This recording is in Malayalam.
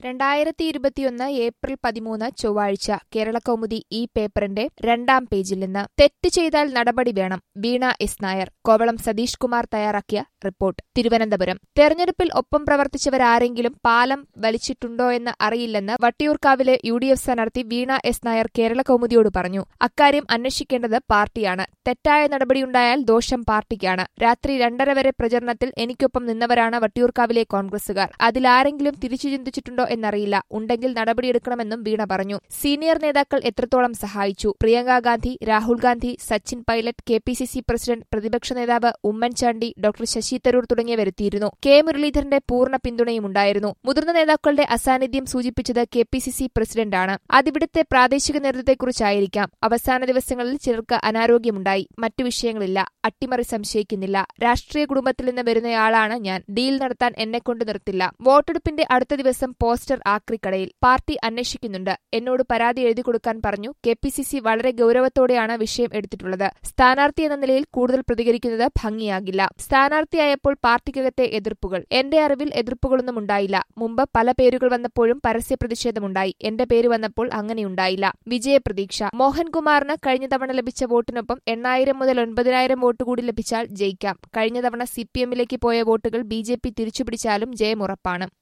2021 ഏപ്രിൽ 13 ചൊവ്വാഴ്ച കേരളകൗമുദി ഈ പേപ്പറിന്റെ 2-ാം പേജിൽ നിന്ന് തെറ്റ് ചെയ്താൽ നടപടി വേണം വീണ എസ് നായർ. കോവളം സതീഷ് കുമാർ തയ്യാറാക്കിയ റിപ്പോർട്ട്. തിരുവനന്തപുരം. തെരഞ്ഞെടുപ്പിൽ ഒപ്പം പ്രവർത്തിച്ചവരാരെങ്കിലും പാലം വലിച്ചിട്ടുണ്ടോയെന്ന് അറിയില്ലെന്ന് വട്ടിയൂർക്കാവിലെ UDF സ്ഥാനാർത്ഥി വീണ എസ് നായർ കേരളകൗമുദിയോട് പറഞ്ഞു. അക്കാര്യം അന്വേഷിക്കേണ്ടത് പാർട്ടിയാണ്. തെറ്റായ നടപടിയുണ്ടായാൽ ദോഷം പാർട്ടിക്കാണ്. രാത്രി 2:30 വരെ പ്രചരണത്തിൽ എനിക്കൊപ്പം നിന്നവരാണ് വട്ടിയൂർക്കാവിലെ കോൺഗ്രസുകാർ. അതിലാരെങ്കിലും തിരിച്ചു ചിന്തിച്ചിട്ടുണ്ടോ എന്നറിയില്ല. ഉണ്ടെങ്കിൽ നടപടിയെടുക്കണമെന്നും വീണ പറഞ്ഞു. സീനിയർ നേതാക്കൾ എത്രത്തോളം സഹായിച്ചു? പ്രിയങ്കാ ഗാന്ധി, രാഹുൽ ഗാന്ധി, സച്ചിൻ പൈലറ്റ്, KPCC പ്രസിഡന്റ്, പ്രതിപക്ഷ നേതാവ് ഉമ്മൻചാണ്ടി, ഡോക്ടർ ശശി തരൂർ തുടങ്ങിയവരെത്തിയിരുന്നു. കെ മുരളീധരന്റെ പൂർണ്ണ പിന്തുണയുമുണ്ടായിരുന്നു. മുതിർന്ന നേതാക്കളുടെ അസാന്നിധ്യം സൂചിപ്പിച്ചത് KPCC പ്രസിഡന്റാണ്. അതിവിടുത്തെ പ്രാദേശിക നേതൃത്വത്തെക്കുറിച്ചായിരിക്കാം. അവസാന ദിവസങ്ങളിൽ ചിലർക്ക് അനാരോഗ്യമുണ്ടായി. മറ്റു വിഷയങ്ങളില്ല. അട്ടിമറി സംശയിക്കുന്നില്ല. രാഷ്ട്രീയ കുടുംബത്തിൽ നിന്ന് വരുന്നയാളാണ് ഞാൻ. ഡീൽ നടത്താൻ എന്നെക്കൊണ്ട് നിർത്തില്ല. വോട്ടെടുപ്പിന്റെ അടുത്ത ദിവസം പോസ്റ്റർ ആക്രിക്കടയിൽ. പാർട്ടി അന്വേഷിക്കുന്നുണ്ട്. എന്നോട് പരാതി എഴുതി കൊടുക്കാൻ പറഞ്ഞു. KPCC വളരെ ഗൌരവത്തോടെയാണ് വിഷയം എടുത്തിട്ടുള്ളത്. സ്ഥാനാർത്ഥി എന്ന നിലയിൽ കൂടുതൽ പ്രതികരിക്കുന്നത് ഭംഗിയാകില്ല. സ്ഥാനാർത്ഥിയായപ്പോൾ പാർട്ടിക്കകത്തെ എതിർപ്പുകൾ. എന്റെ അറിവിൽ എതിർപ്പുകളൊന്നും ഉണ്ടായില്ല. മുമ്പ് പല പേരുകൾ വന്നപ്പോഴും പരസ്യ പ്രതിഷേധമുണ്ടായി. എന്റെ പേര് വന്നപ്പോൾ അങ്ങനെയുണ്ടായില്ല. വിജയപ്രതീക്ഷ. മോഹൻകുമാറിന് കഴിഞ്ഞ തവണ ലഭിച്ച വോട്ടിനൊപ്പം 8,000 മുതൽ 9,000 വോട്ട് കൂടി ലഭിച്ചാൽ ജയിക്കാം. കഴിഞ്ഞ തവണ CPM-ലേക്ക് പോയ വോട്ടുകൾ BJP തിരിച്ചുപിടിച്ചാലും ജയമുറപ്പാണ്.